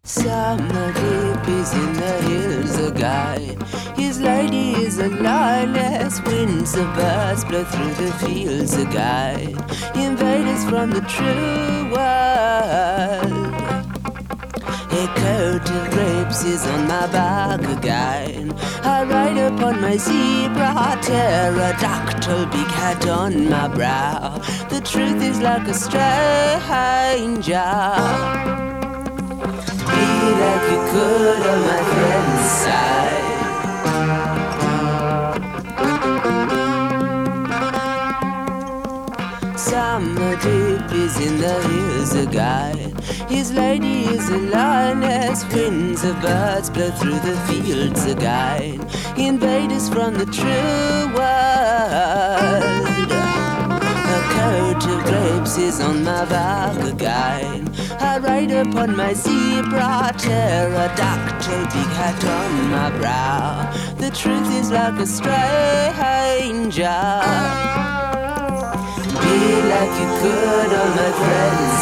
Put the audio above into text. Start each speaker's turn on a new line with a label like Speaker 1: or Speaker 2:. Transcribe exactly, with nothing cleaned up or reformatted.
Speaker 1: Summer deep is in the hills, a guide. His lady is a lioness. Winds of birds blow through the fields, a guide. Invaders from the true world. A coat of grapes is on my back, a guide. I ride upon my zebra, pterodactyl, big hat on my brow. The truth is like a stranger. Be like you could on my friend's side. Summer deep is in the hills, a guide. His lady is a lioness. Winds of birds blow through the fields, a guide. Invaders from the true world. A coat of grapes is on my back, a guide. I ride upon my zebra, pterodactyl, big hat on my brow. The truth is like a stranger. Be like you could on my friend's